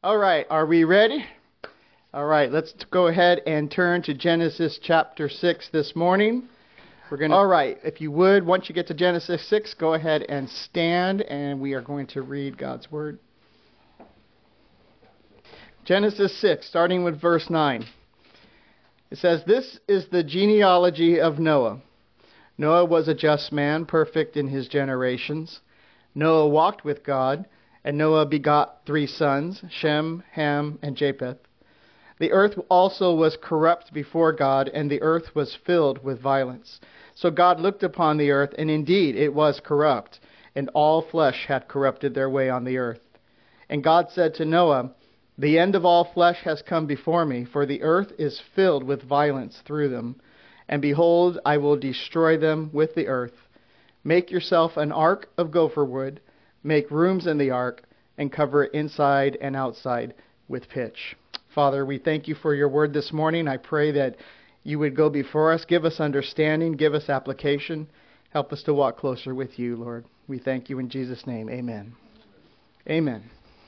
All right, are we ready? All right, let's go ahead and turn to Genesis chapter 6 this morning. All right, if you would, once you get to Genesis 6, go ahead and stand, and we are going to read God's Word. Genesis 6, starting with verse 9. It says, "This is the genealogy of Noah. Noah was a just man, perfect in his generations. Noah walked with God, and Noah begot 3 sons, Shem, Ham, and Japheth. The earth also was corrupt before God, and the earth was filled with violence. So God looked upon the earth, and indeed it was corrupt, and all flesh had corrupted their way on the earth. And God said to Noah, The end of all flesh has come before me, for the earth is filled with violence through them. And behold, I will destroy them with the earth. Make yourself an ark of gopher wood, make rooms in the ark, and cover it inside and outside with pitch." Father, we thank you for your word this morning. I pray that you would go before us, give us understanding, give us application. Help us to walk closer with you, Lord. We thank you in Jesus' name. Amen. Amen.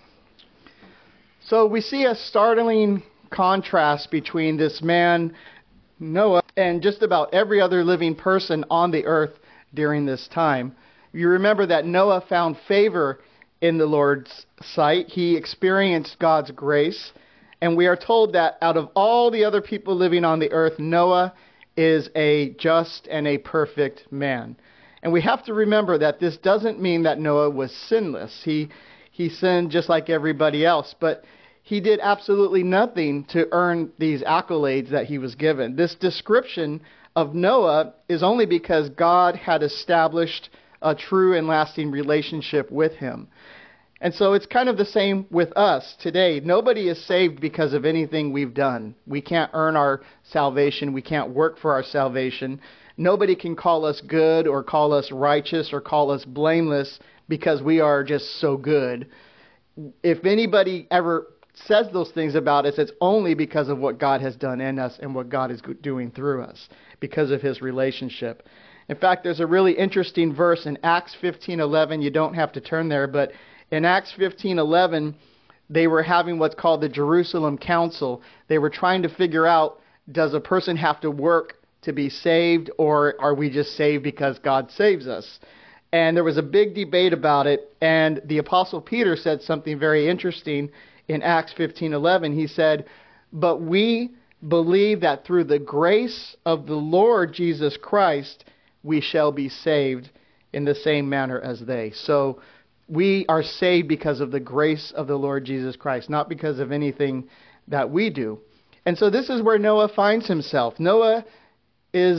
So we see a startling contrast between this man, Noah, and just about every other living person on the earth during this time. You remember that Noah found favor in the Lord's sight. He experienced God's grace. And we are told that out of all the other people living on the earth, Noah is a just and a perfect man. And we have to remember that this doesn't mean that Noah was sinless. He sinned just like everybody else, but he did absolutely nothing to earn these accolades that he was given. This description of Noah is only because God had established a true and lasting relationship with him. And so it's kind of the same with us today. Nobody is saved because of anything we've done. We can't earn our salvation. We can't work for our salvation. Nobody can call us good or call us righteous or call us blameless because we are just so good. If anybody ever says those things about us, it's only because of what God has done in us and what God is doing through us, because of his relationship. In fact, there's a really interesting verse in Acts 15:11. You don't have to turn there, but in Acts 15:11, they were having what's called the Jerusalem Council. They were trying to figure out, does a person have to work to be saved, or are we just saved because God saves us? And there was a big debate about it, and the Apostle Peter said something very interesting in Acts 15:11. He said, "But we believe that through the grace of the Lord Jesus Christ, we shall be saved in the same manner as they." So we are saved because of the grace of the Lord Jesus Christ, not because of anything that we do. And so this is where Noah finds himself. Noah is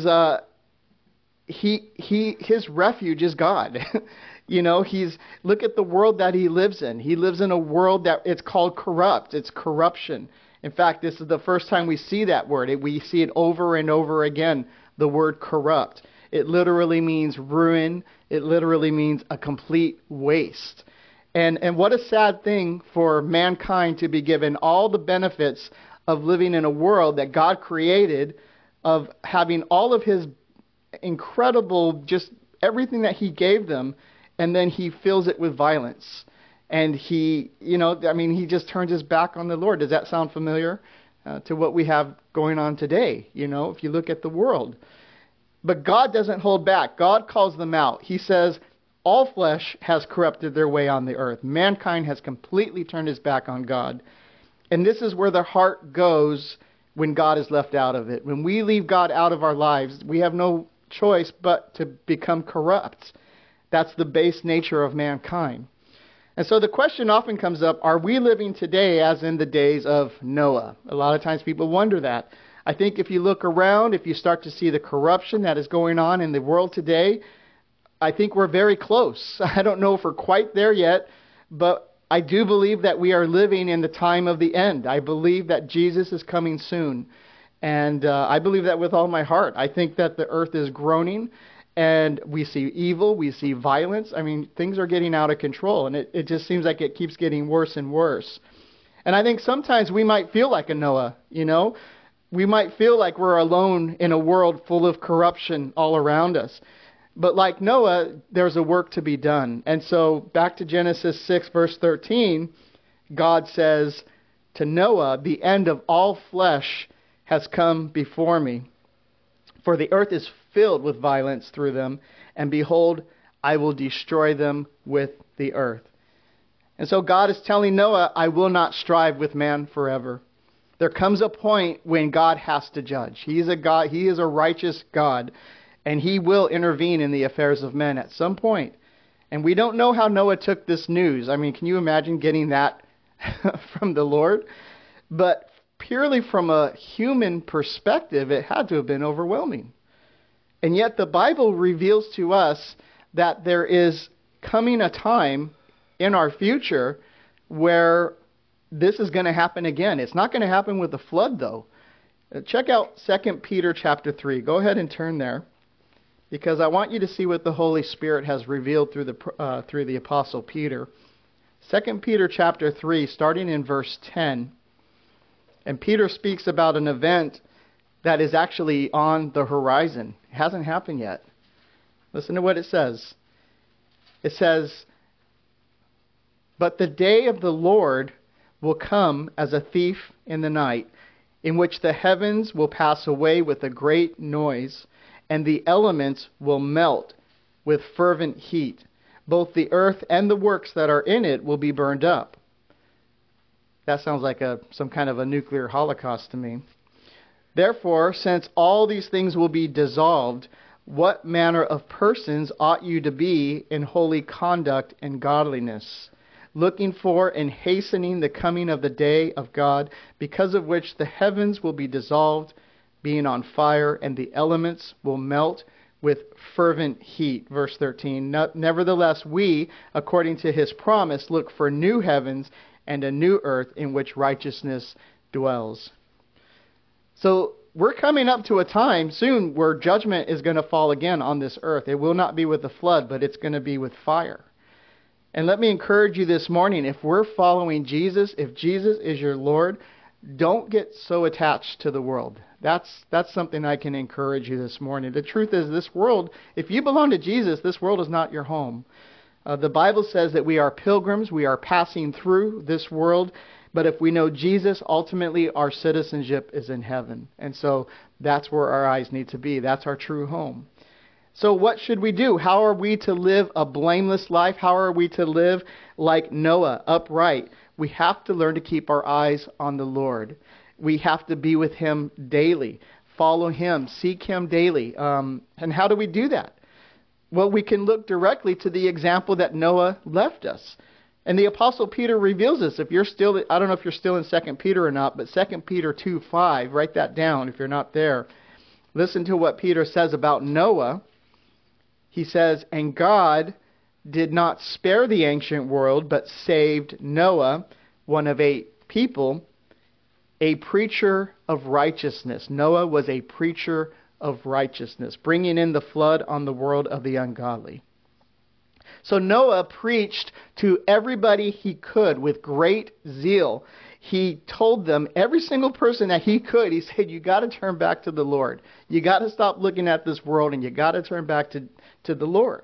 his refuge is God. You know, look at the world that he lives in. He lives in a world that it's called corrupt. It's corruption. In fact, this is the first time we see that word. We see it over and over again, the word corrupt. It literally means ruin. It literally means a complete waste. And what a sad thing for mankind to be given all the benefits of living in a world that God created, of having all of his incredible, just everything that he gave them, and then he fills it with violence. And he just turns his back on the Lord. Does that sound familiar to what we have going on today? You know, if you look at the world. But God doesn't hold back. God calls them out. He says, all flesh has corrupted their way on the earth. Mankind has completely turned his back on God. And this is where the heart goes when God is left out of it. When we leave God out of our lives, we have no choice but to become corrupt. That's the base nature of mankind. And so the question often comes up, are we living today as in the days of Noah? A lot of times people wonder that. I think if you look around, if you start to see the corruption that is going on in the world today, I think we're very close. I don't know if we're quite there yet, but I do believe that we are living in the time of the end. I believe that Jesus is coming soon. And I believe that with all my heart. I think that the earth is groaning, and we see evil, we see violence. I mean, things are getting out of control, and it just seems like it keeps getting worse and worse. And I think sometimes we might feel like a Noah, you know. We might feel like we're alone in a world full of corruption all around us. But like Noah, there's a work to be done. And so back to Genesis 6, verse 13, God says to Noah, the end of all flesh has come before me. For the earth is filled with violence through them, and behold, I will destroy them with the earth. And so God is telling Noah, I will not strive with man forever. There comes a point when God has to judge. He is a God, He is a righteous God, and He will intervene in the affairs of men at some point. And we don't know how Noah took this news. I mean, can you imagine getting that from the Lord? But purely from a human perspective, it had to have been overwhelming. And yet the Bible reveals to us that there is coming a time in our future where this is going to happen again. It's not going to happen with the flood, though. Check out 2 Peter chapter 3. Go ahead and turn there, because I want you to see what the Holy Spirit has revealed through the Apostle Peter. 2 Peter chapter 3, starting in verse 10. And Peter speaks about an event that is actually on the horizon. It hasn't happened yet. Listen to what it says. It says, "But the day of the Lord will come as a thief in the night, in which the heavens will pass away with a great noise, and the elements will melt with fervent heat. Both the earth and the works that are in it will be burned up." That sounds like some kind of a nuclear holocaust to me. "Therefore, since all these things will be dissolved, what manner of persons ought you to be in holy conduct and godliness, looking for and hastening the coming of the day of God, because of which the heavens will be dissolved, being on fire, and the elements will melt with fervent heat." Verse 13, "Nevertheless, we, according to His promise, look for new heavens and a new earth in which righteousness dwells." So we're coming up to a time soon where judgment is going to fall again on this earth. It will not be with the flood, but it's going to be with fire. And let me encourage you this morning, if we're following Jesus, if Jesus is your Lord, don't get so attached to the world. That's something I can encourage you this morning. The truth is, this world, if you belong to Jesus, this world is not your home. The Bible says that we are pilgrims, we are passing through this world, but if we know Jesus, ultimately our citizenship is in heaven. And so that's where our eyes need to be. That's our true home. So what should we do? How are we to live a blameless life? How are we to live like Noah, upright? We have to learn to keep our eyes on the Lord. We have to be with Him daily, follow Him, seek Him daily. And how do we do that? Well, we can look directly to the example that Noah left us. And the Apostle Peter reveals this. If you're still, I don't know if you're still in 2 Peter or not, but 2 Peter 2:5, write that down if you're not there. Listen to what Peter says about Noah. He says, "And God did not spare the ancient world, but saved Noah, one of 8 people, a preacher of righteousness." Noah was a preacher of righteousness, bringing in the flood on the world of the ungodly. So Noah preached to everybody he could with great zeal. He told them, every single person that he could, he said, you got to turn back to the Lord. You got to stop looking at this world, and you got to turn back to the Lord.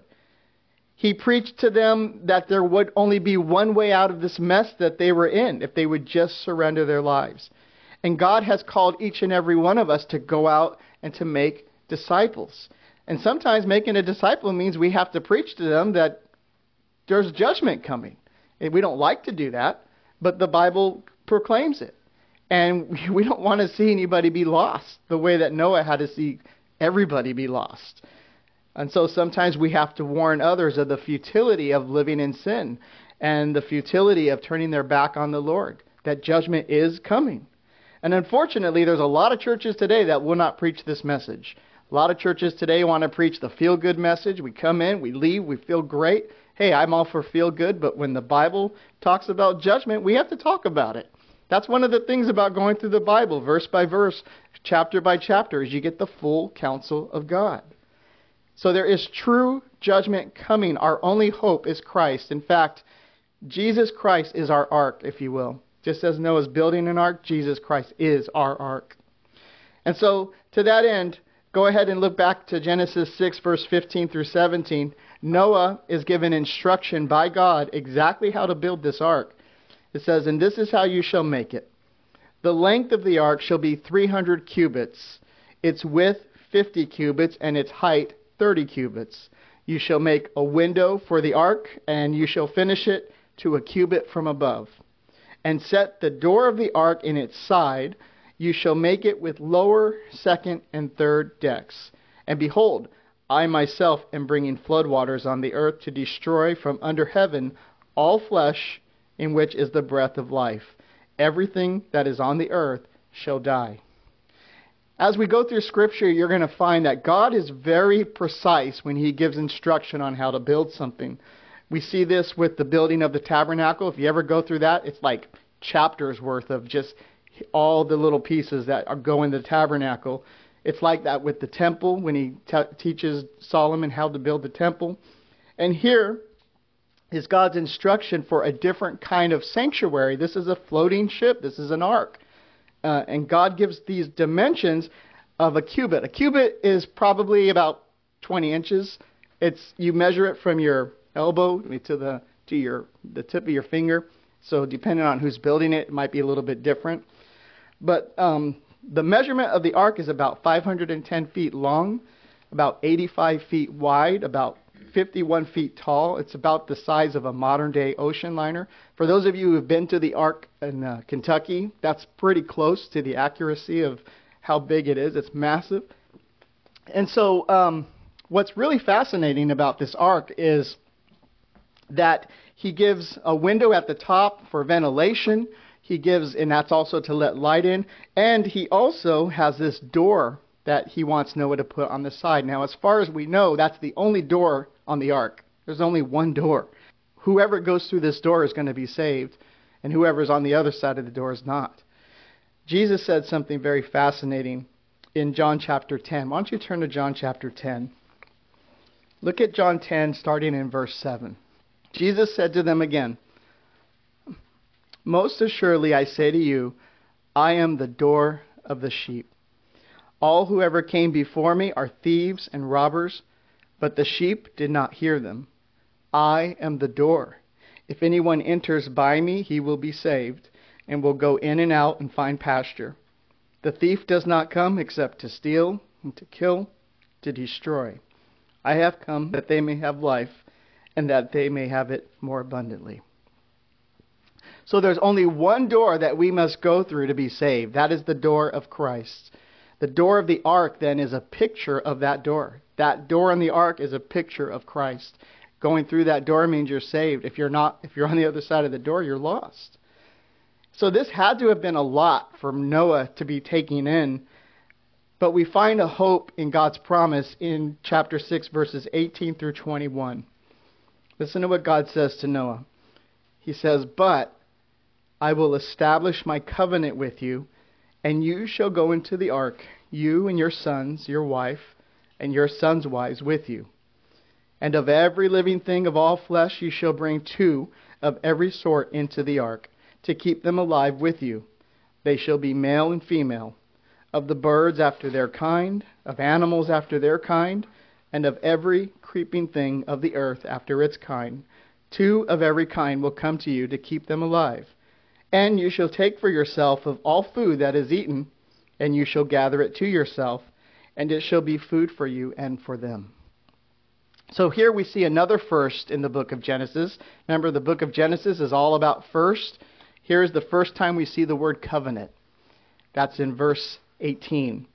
He preached to them that there would only be one way out of this mess that they were in, if they would just surrender their lives. And God has called each and every one of us to go out and to make disciples. And sometimes making a disciple means we have to preach to them that there's judgment coming. And we don't like to do that, but the Bible proclaims it. And we don't want to see anybody be lost the way that Noah had to see everybody be lost. And so sometimes we have to warn others of the futility of living in sin and the futility of turning their back on the Lord, that judgment is coming. And unfortunately, there's a lot of churches today that will not preach this message. A lot of churches today want to preach the feel-good message. We come in, we leave, we feel great. Hey, I'm all for feel-good, but when the Bible talks about judgment, we have to talk about it. That's one of the things about going through the Bible, verse by verse, chapter by chapter, is you get the full counsel of God. So there is true judgment coming. Our only hope is Christ. In fact, Jesus Christ is our ark, if you will. Just as Noah's building an ark, Jesus Christ is our ark. And so, to that end, go ahead and look back to Genesis 6, verse 15 through 17. Noah is given instruction by God exactly how to build this ark. It says, "And this is how you shall make it. The length of the ark shall be 300 cubits, its width 50 cubits, and its height 30 cubits. You shall make a window for the ark, and you shall finish it to a cubit from above. And set the door of the ark in its side. You shall make it with lower, second, and third decks. And behold, I myself am bringing floodwaters on the earth to destroy from under heaven all flesh in which is the breath of life. Everything that is on the earth shall die." As we go through Scripture, you're going to find that God is very precise when He gives instruction on how to build something. We see this with the building of the tabernacle. If you ever go through that, it's like chapters worth of just all the little pieces that go in the tabernacle. It's like that with the temple when He teaches Solomon how to build the temple. And here is God's instruction for a different kind of sanctuary. This is a floating ship. This is an ark. And God gives these dimensions of a cubit. A cubit is probably about 20 inches. You measure it from your elbow to the tip of your finger. So depending on who's building it, it might be a little bit different. But the measurement of the ark is about 510 feet long, about 85 feet wide, about 51 feet tall. It's about the size of a modern-day ocean liner. For those of you who have been to the Ark in Kentucky, that's pretty close to the accuracy of how big it is. It's massive. And so what's really fascinating about this ark is that He gives a window at the top for ventilation. And that's also to let light in. And He also has this door that He wants Noah to put on the side. Now, as far as we know, that's the only door on the ark. There's only one door. Whoever goes through this door is going to be saved, and whoever's on the other side of the door is not. Jesus said something very fascinating in John chapter 10. Why don't you turn to John chapter 10? Look at John 10, starting in verse 7. Jesus said to them again, "Most assuredly I say to you, I am the door of the sheep. All who ever came before me are thieves and robbers, but the sheep did not hear them. I am the door. If anyone enters by me, he will be saved, and will go in and out and find pasture. The thief does not come except to steal, and to kill, to destroy. I have come that they may have life, and that they may have it more abundantly." So there's only one door that we must go through to be saved. That is the door of Christ. The door of the ark, then, is a picture of that door. That door on the ark is a picture of Christ. Going through that door means you're saved. If you're on the other side of the door, you're lost. So this had to have been a lot for Noah to be taking in. But we find a hope in God's promise in chapter 6, verses 18 through 21. Listen to what God says to Noah. He says, "But I will establish my covenant with you, and you shall go into the ark, you and your sons, your wife, and your sons' wives with you. And of every living thing of all flesh you shall bring 2 of every sort into the ark, to keep them alive with you. They shall be male and female, of the birds after their kind, of animals after their kind, and of every creeping thing of the earth after its kind. 2 of every kind will come to you to keep them alive. And you shall take for yourself of all food that is eaten, and you shall gather it to yourself, and it shall be food for you and for them." So here we see another first in the book of Genesis. Remember, the book of Genesis is all about first. Here's the first time we see the word covenant. That's in verse 18.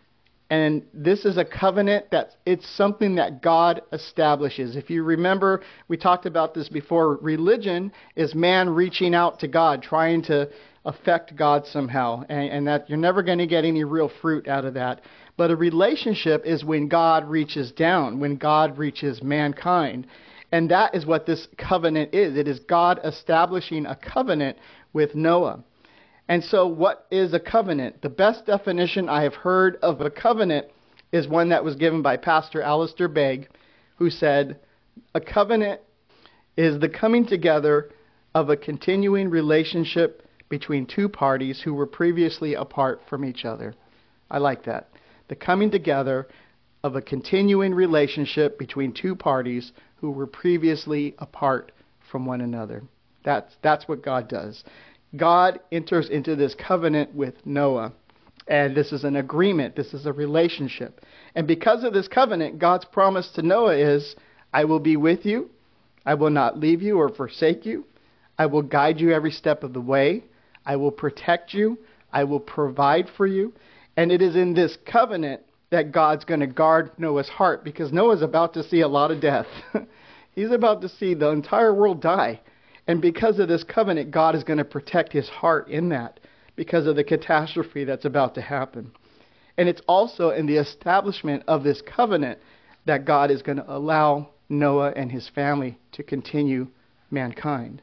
And this is a covenant it's something that God establishes. If you remember, we talked about this before. Religion is man reaching out to God, trying to affect God somehow. And that you're never going to get any real fruit out of that. But a relationship is when God reaches down, when God reaches mankind. And that is what this covenant is. It is God establishing a covenant with Noah. And so what is a covenant? The best definition I have heard of a covenant is one that was given by Pastor Alistair Begg, who said, "A covenant is the coming together of a continuing relationship between 2 parties who were previously apart from each other." I like that. The coming together of a continuing relationship between 2 parties who were previously apart from one another. That's what God does. God enters into this covenant with Noah. And this is an agreement. This is a relationship. And because of this covenant, God's promise to Noah is, I will be with you. I will not leave you or forsake you. I will guide you every step of the way. I will protect you. I will provide for you. And it is in this covenant that God's going to guard Noah's heart, because Noah's about to see a lot of death. He's about to see the entire world die. And because of this covenant, God is going to protect his heart in that, because of the catastrophe that's about to happen. And it's also in the establishment of this covenant that God is going to allow Noah and his family to continue mankind.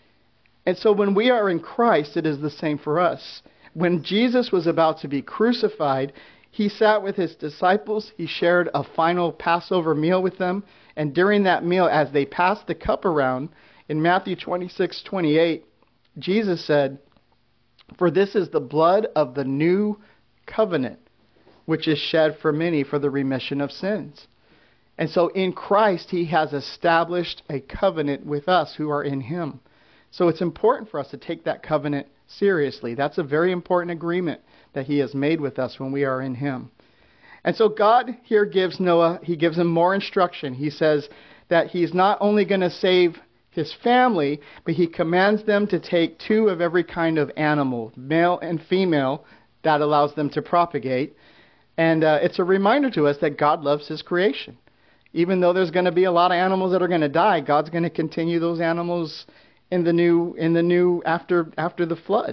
And so when we are in Christ, it is the same for us. When Jesus was about to be crucified, he sat with his disciples. He shared a final Passover meal with them. And during that meal, as they passed the cup around, in Matthew 26:28, Jesus said, "For this is the blood of the new covenant, which is shed for many for the remission of sins." And so in Christ, he has established a covenant with us who are in him. So it's important for us to take that covenant seriously. That's a very important agreement that he has made with us when we are in him. And so God here gives Noah, he gives him more instruction. He says that he's not only going to save his family, but he commands them to take 2 of every kind of animal, male and female, that allows them to propagate. And it's a reminder to us that God loves his creation. Even though there's going to be a lot of animals that are going to die, God's going to continue those animals in the new after the flood.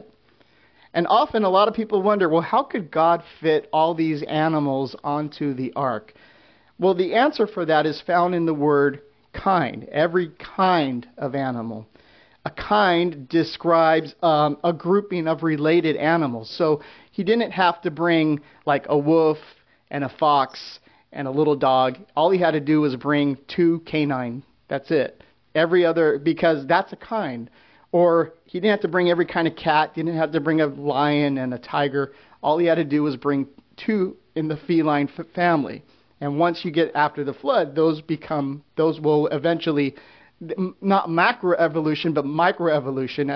And often a lot of people wonder, well, how could God fit all these animals onto the ark? Well, the answer for that is found in the word kind. Every kind of animal. A kind describes a grouping of related animals. So he didn't have to bring like a wolf and a fox and a little dog. All he had to do was bring 2 canine. That's it. Every other, because that's a kind. Or he didn't have to bring every kind of cat. He didn't have to bring a lion and a tiger. All he had to do was bring 2 in the feline family. And once you get after the flood, those will eventually, not macroevolution, but microevolution,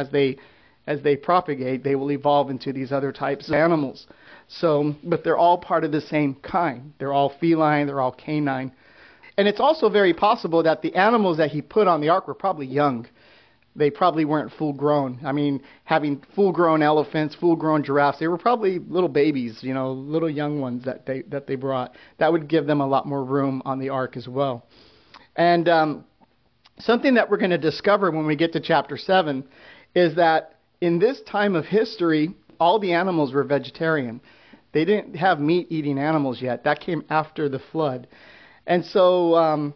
as they propagate, they will evolve into these other types of animals. So, but they're all part of the same kind. They're all feline, they're all canine. And it's also very possible that the animals that he put on the ark were probably young. They probably weren't full grown. I mean, having full grown elephants, full grown giraffes, they were probably little babies, little young ones that they brought. That would give them a lot more room on the ark as well. And something that we're going to discover when we get to chapter 7 is that in this time of history, all the animals were vegetarian. They didn't have meat-eating animals yet. That came after the flood. And so,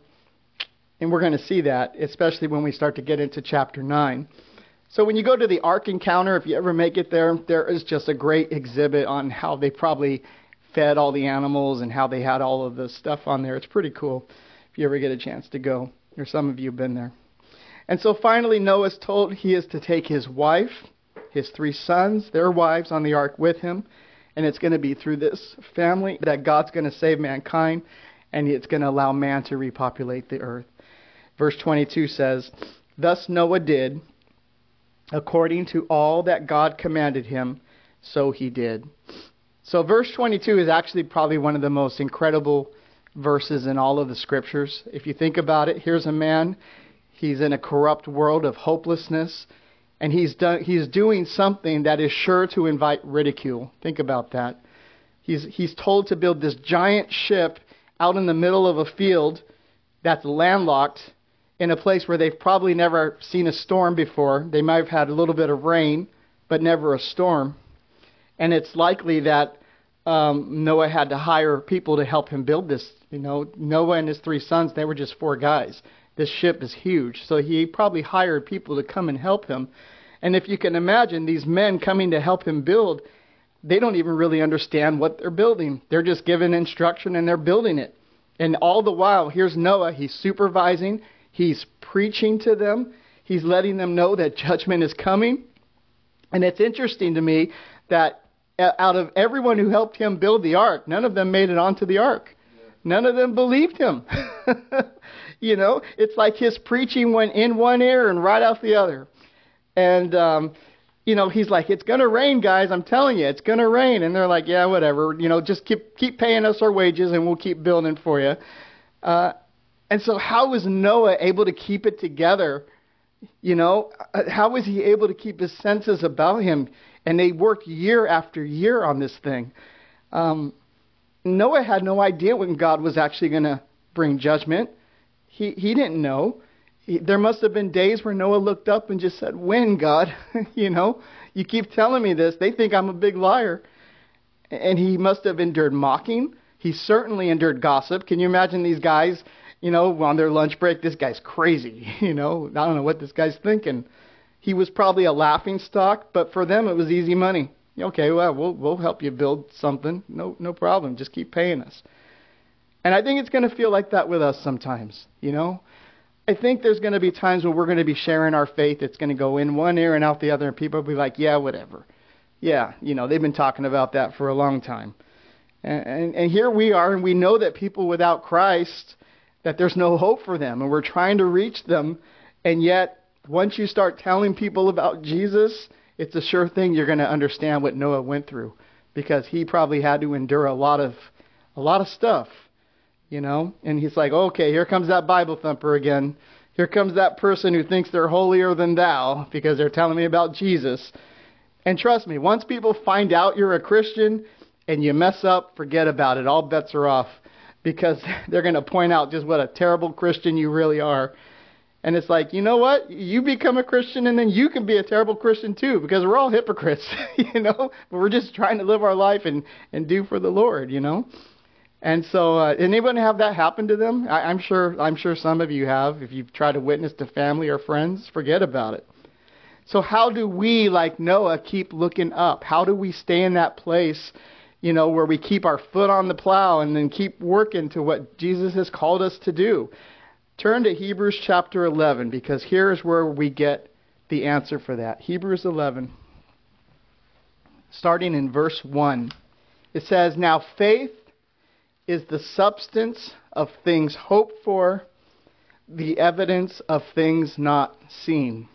and we're going to see that, especially when we start to get into chapter 9. So when you go to the Ark Encounter, if you ever make it there, there is just a great exhibit on how they probably fed all the animals and how they had all of the stuff on there. It's pretty cool if you ever get a chance to go, or some of you have been there. And so finally, Noah's told he is to take his wife, his 3 sons, their wives on the ark with him. And it's going to be through this family that God's going to save mankind, and it's going to allow man to repopulate the earth. Verse 22 says, "Thus Noah did, according to all that God commanded him, so he did." So verse 22 is actually probably one of the most incredible verses in all of the scriptures. If you think about it, here's a man, he's in a corrupt world of hopelessness, and he's doing something that is sure to invite ridicule. Think about that. He's told to build this giant ship out in the middle of a field that's landlocked in a place where they've probably never seen a storm before. They might have had a little bit of rain, but never a storm. And it's likely that Noah had to hire people to help him build this. Noah and his 3 sons, they were just 4 guys. This ship is huge. So he probably hired people to come and help him. And if you can imagine these men coming to help him build, they don't even really understand what they're building. They're just given instruction and they're building it. And all the while, here's Noah. He's supervising. He's preaching to them. He's letting them know that judgment is coming. And it's interesting to me that out of everyone who helped him build the ark, none of them made it onto the ark. None of them believed him. It's like his preaching went in one ear and right out the other. And, he's like, it's going to rain, guys. I'm telling you, it's going to rain. And they're like, yeah, whatever. Just keep paying us our wages and we'll keep building for you. And so how was Noah able to keep it together? How was he able to keep his senses about him? And they worked year after year on this thing. Noah had no idea when God was actually going to bring judgment. He didn't know. There must have been days where Noah looked up and just said, when, God? You keep telling me this. They think I'm a big liar. And he must have endured mocking. He certainly endured gossip. Can you imagine these guys, on their lunch break? This guy's crazy. I don't know what this guy's thinking. He was probably a laughing stock, but for them it was easy money. Okay, well, we'll help you build something. No problem. Just keep paying us. And I think it's going to feel like that with us sometimes, I think there's going to be times when we're going to be sharing our faith. It's going to go in one ear and out the other, and people will be like, yeah, whatever. Yeah, they've been talking about that for a long time. And here we are, and we know that people without Christ, that there's no hope for them, and we're trying to reach them. And yet, once you start telling people about Jesus, it's a sure thing you're going to understand what Noah went through, because he probably had to endure a lot of stuff. And he's like, okay, here comes that Bible thumper again. Here comes that person who thinks they're holier than thou because they're telling me about Jesus. And trust me, once people find out you're a Christian and you mess up, forget about it. All bets are off, because they're going to point out just what a terrible Christian you really are. And it's like, you know what? You become a Christian and then you can be a terrible Christian too, because we're all hypocrites, but we're just trying to live our life and do for the Lord, And so, anyone have that happen to them? I'm sure some of you have. If you've tried to witness to family or friends, forget about it. So how do we, like Noah, keep looking up? How do we stay in that place, where we keep our foot on the plow and then keep working to what Jesus has called us to do? Turn to Hebrews chapter 11, because here's where we get the answer for that. Hebrews 11, starting in verse 1. It says, now faith is the substance of things hoped for, the evidence of things not seen.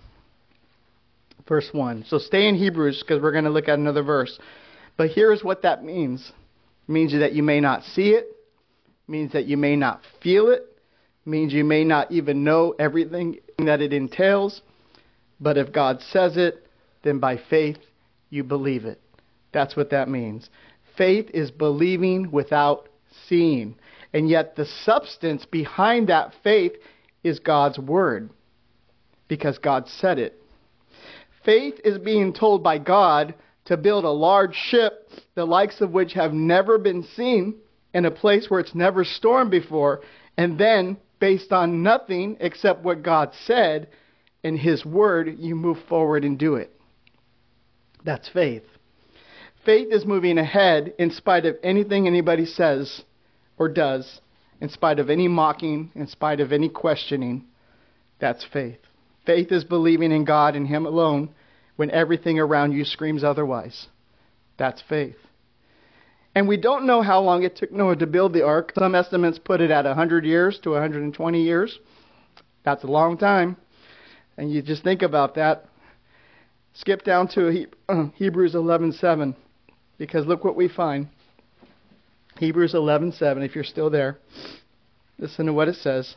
Verse 1. So stay in Hebrews, because we're going to look at another verse. But here's what that means. It means that you may not see it. It means that you may not feel it. It means you may not even know everything that it entails. But if God says it, then by faith you believe it. That's what that means. Faith is believing without seeing. And yet the substance behind that faith is God's word, because God said it. Faith is being told by God to build a large ship, the likes of which have never been seen, in a place where it's never stormed before, and then, based on nothing except what God said in His word, you move forward and do it. That's faith. Faith is moving ahead in spite of anything anybody says or does, in spite of any mocking, in spite of any questioning. That's faith. Faith is believing in God and Him alone when everything around you screams otherwise. That's faith. And we don't know how long it took Noah to build the ark. Some estimates put it at 100 years to 120 years. That's a long time. And you just think about that. Skip down to Hebrews 11:7, because look what we find. Hebrews 11:7, if you're still there. Listen to what it says.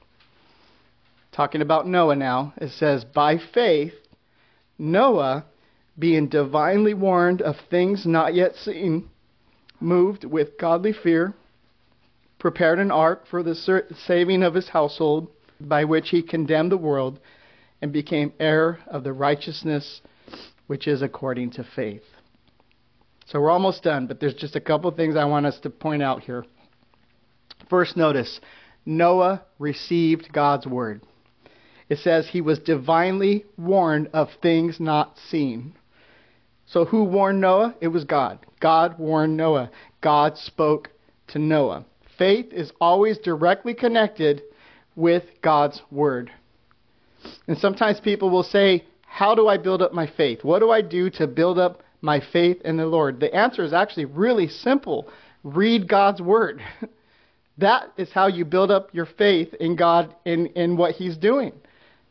Talking about Noah now. It says, by faith, Noah, being divinely warned of things not yet seen, moved with godly fear, prepared an ark for the saving of his household, by which he condemned the world and became heir of the righteousness which is according to faith. So we're almost done, but there's just a couple things I want us to point out here. First, notice, Noah received God's word. It says he was divinely warned of things not seen. So who warned Noah? It was God. God warned Noah. God spoke to Noah. Faith is always directly connected with God's word. And sometimes people will say, how do I build up my faith? What do I do to build up my faith in the Lord? The answer is actually really simple. Read God's word. That is how you build up your faith in God, in what He's doing.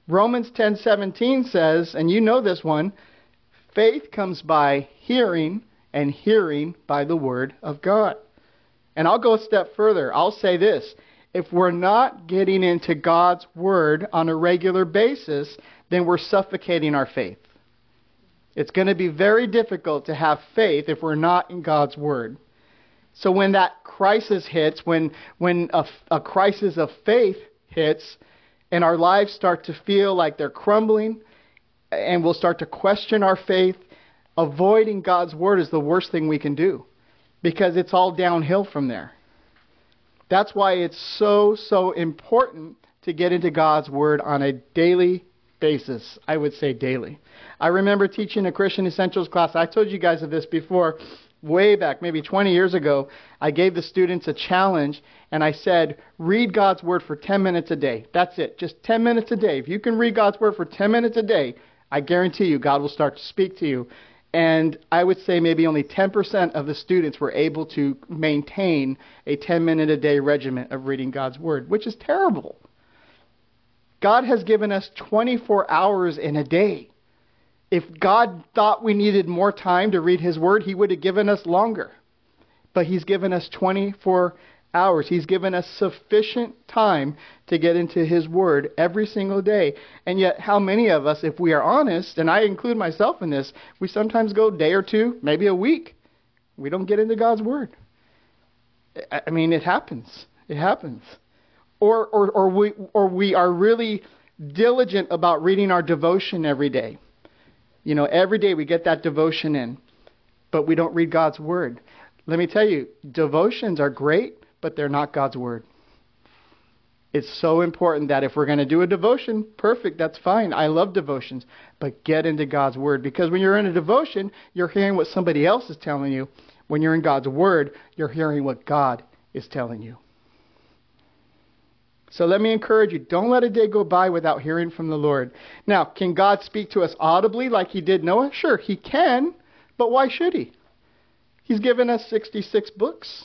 Romans 10:17 says, and you know this one, faith comes by hearing, and hearing by the word of God. And I'll go a step further. I'll say this. If we're not getting into God's word on a regular basis, then we're suffocating our faith. It's going to be very difficult to have faith if we're not in God's word. So when that crisis hits, when a crisis of faith hits, and our lives start to feel like they're crumbling, and we'll start to question our faith, avoiding God's word is the worst thing we can do, because it's all downhill from there. That's why it's so important to get into God's word on a daily basis. I would say daily. I remember teaching a Christian Essentials class. I told you guys of this before, way back, maybe 20 years ago. I gave the students a challenge, and I said, read God's word for 10 minutes a day. That's it. Just 10 minutes a day. If you can read God's word for 10 minutes a day, I guarantee you God will start to speak to you. And I would say maybe only 10% of the students were able to maintain a 10-minute-a-day regimen of reading God's word, which is terrible. God has given us 24 hours in a day. If God thought we needed more time to read his word, he would have given us longer. But he's given us 24 hours. He's given us sufficient time to get into his word every single day. And yet, how many of us, if we are honest, and I include myself in this, we sometimes go a day or two, maybe a week. We don't get into God's word. I mean, it happens. It happens. Or we are really diligent about reading our devotion every day. You know, every day we get that devotion in, but we don't read God's word. Let me tell you, devotions are great, but they're not God's word. It's so important that if we're going to do a devotion, perfect, that's fine. I love devotions, but get into God's word, because when you're in a devotion, you're hearing what somebody else is telling you. When you're in God's word, you're hearing what God is telling you. So let me encourage you, don't let a day go by without hearing from the Lord. Now, can God speak to us audibly like he did Noah? Sure, he can, but why should he? He's given us 66 books.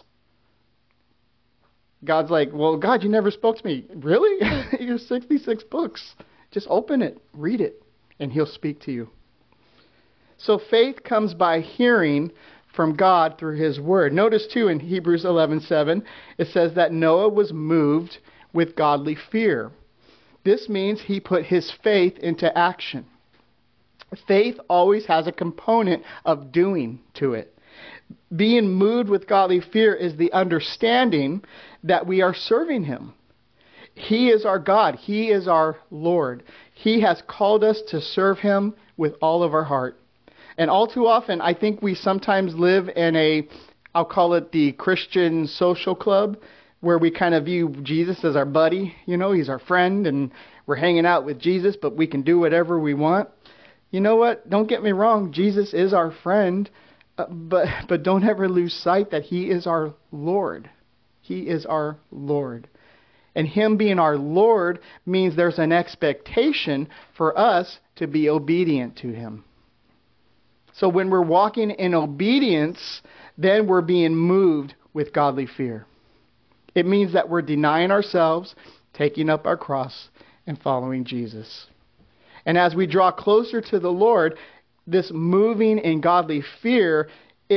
God's like, well, God, you never spoke to me. Really? Here's 66 books. Just open it, read it, and he'll speak to you. So faith comes by hearing from God through his word. Notice, too, in Hebrews 11:7, it says that Noah was moved with godly fear. This means he put his faith into action. Faith always has a component of doing to it. Being moved with godly fear is the understanding that we are serving him. He is our God. He is our Lord. He has called us to serve him with all of our heart. And all too often, I think we sometimes live in I'll call it the Christian social club, where we kind of view Jesus as our buddy. You know, he's our friend, and we're hanging out with Jesus, but we can do whatever we want. You know what? Don't get me wrong. Jesus is our friend, but don't ever lose sight that he is our Lord. He is our Lord. And him being our Lord means there's an expectation for us to be obedient to him. So when we're walking in obedience, then we're being moved with godly fear. It means that we're denying ourselves, taking up our cross, and following Jesus. And as we draw closer to the Lord, this moving in godly fear,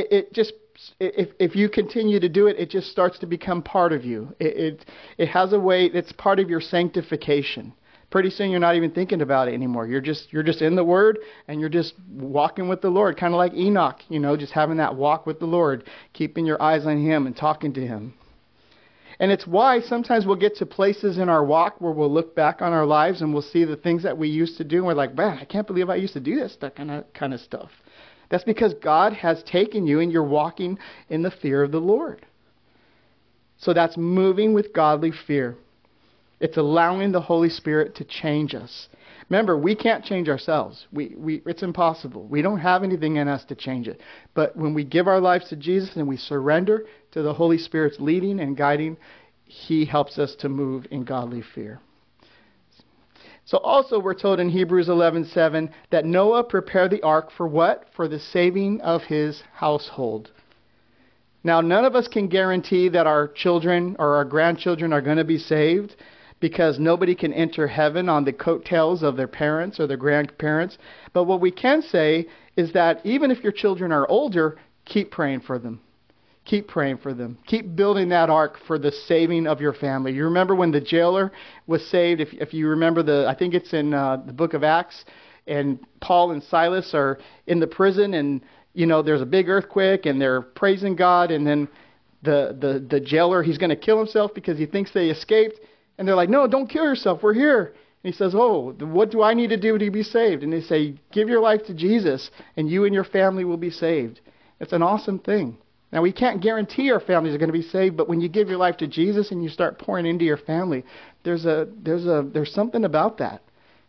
if you continue to do it, it just starts to become part of you. It has a way, it's part of your sanctification. Pretty soon you're not even thinking about it anymore. You're just in the Word, and you're just walking with the Lord, kind of like Enoch, just having that walk with the Lord, keeping your eyes on him and talking to him. And it's why sometimes we'll get to places in our walk where we'll look back on our lives and we'll see the things that we used to do, and we're like, man, I can't believe I used to do this, that kind of stuff. That's because God has taken you and you're walking in the fear of the Lord. So that's moving with godly fear. It's allowing the Holy Spirit to change us. Remember, we can't change ourselves. It's impossible. We don't have anything in us to change it. But when we give our lives to Jesus and we surrender to the Holy Spirit's leading and guiding, he helps us to move in godly fear. So also we're told in Hebrews 11:7 that Noah prepared the ark for what? For the saving of his household. Now, none of us can guarantee that our children or our grandchildren are going to be saved. because nobody can enter heaven on the coattails of their parents or their grandparents. But what we can say is that even if your children are older, keep praying for them. Keep praying for them. Keep building that ark for the saving of your family. You remember when the jailer was saved? If you remember I think it's in the book of Acts, and Paul and Silas are in the prison, and there's a big earthquake, and they're praising God, and then the jailer, he's going to kill himself because he thinks they escaped, and they're like, no, don't kill yourself, we're here. And he says, oh, what do I need to do to be saved? And they say, give your life to Jesus, and you and your family will be saved. It's an awesome thing. Now, we can't guarantee our families are going to be saved, but when you give your life to Jesus and you start pouring into your family, there's something about that,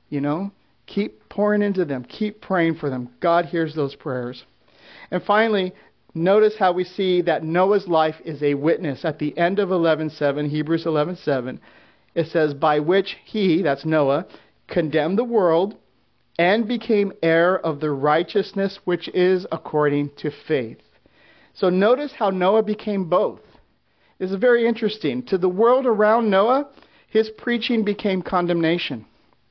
Keep pouring into them. Keep praying for them. God hears those prayers. And finally, notice how we see that Noah's life is a witness. At the end of 11:7, Hebrews 11:7, it says, by which he, that's Noah, condemned the world and became heir of the righteousness which is according to faith. So notice how Noah became both. This is very interesting. To the world around Noah, his preaching became condemnation.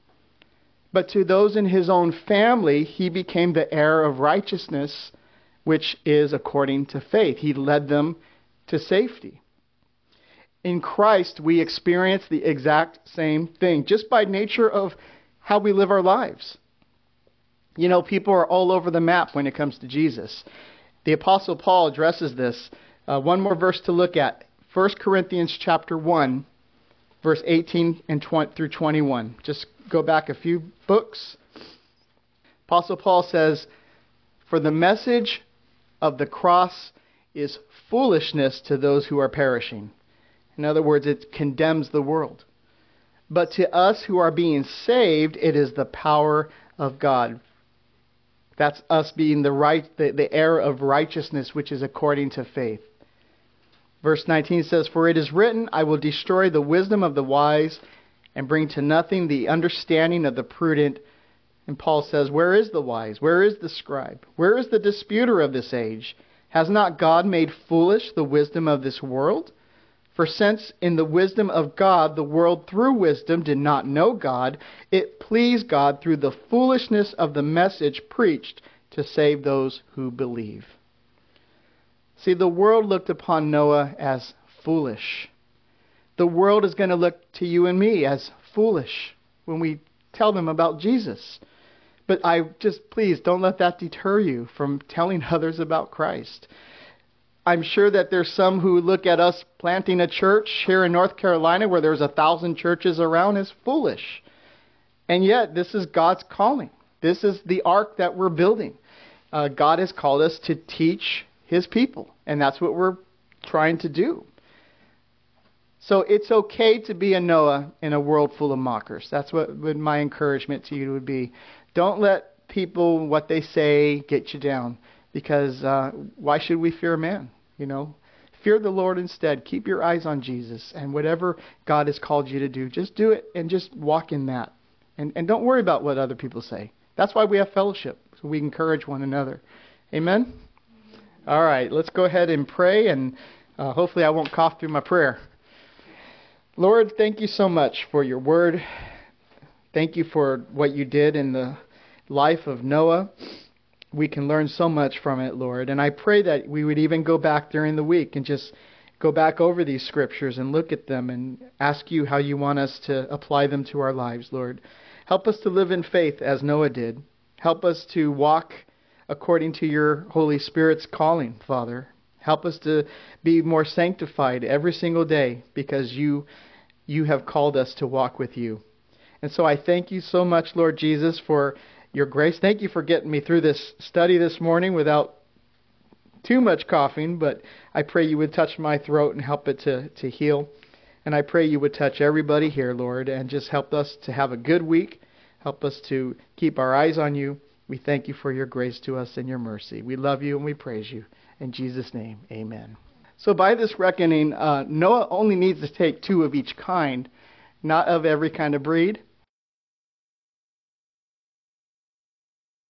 But to those in his own family, he became the heir of righteousness, which is according to faith. He led them to safety. In Christ, we experience the exact same thing, just by nature of how we live our lives. People are all over the map when it comes to Jesus. The Apostle Paul addresses this. One more verse to look at. 1 Corinthians chapter 1, verse 18 and through 21. Just go back a few books. Apostle Paul says, for the message of the cross is foolishness to those who are perishing. In other words, it condemns the world. But to us who are being saved, it is the power of God. That's us being the heir of righteousness, which is according to faith. Verse 19 says, for it is written, I will destroy the wisdom of the wise and bring to nothing the understanding of the prudent. And Paul says, where is the wise? Where is the scribe? Where is the disputer of this age? Has not God made foolish the wisdom of this world? For since in the wisdom of God, the world through wisdom did not know God, it pleased God through the foolishness of the message preached to save those who believe. See, the world looked upon Noah as foolish. The world is going to look to you and me as foolish when we tell them about Jesus. But please don't let that deter you from telling others about Christ. I'm sure that there's some who look at us planting a church here in North Carolina where there's 1,000 churches around as foolish. And yet, this is God's calling. This is the ark that we're building. God has called us to teach His people. And that's what we're trying to do. So it's okay to be a Noah in a world full of mockers. That's what my encouragement to you would be. Don't let people, what they say, get you down. Because why should we fear man? Fear the Lord instead. Keep your eyes on Jesus. And whatever God has called you to do, just do it and just walk in that. And don't worry about what other people say. That's why we have fellowship. So we encourage one another. Amen? All right, let's go ahead and pray. And hopefully I won't cough through my prayer. Lord, thank you so much for your word. Thank you for what you did in the life of Noah. We can learn so much from it, Lord. And I pray that we would even go back during the week and just go back over these scriptures and look at them and ask you how you want us to apply them to our lives, Lord. Help us to live in faith as Noah did. Help us to walk according to your Holy Spirit's calling, Father. Help us to be more sanctified every single day because you have called us to walk with you. And so I thank you so much, Lord Jesus, for your grace. Thank you for getting me through this study this morning without too much coughing, but I pray you would touch my throat and help it to heal. And I pray you would touch everybody here, Lord, and just help us to have a good week. Help us to keep our eyes on you. We thank you for your grace to us and your mercy. We love you and we praise you. In Jesus' name, amen. So by this reckoning, Noah only needs to take 2 of each kind, not of every kind of breed.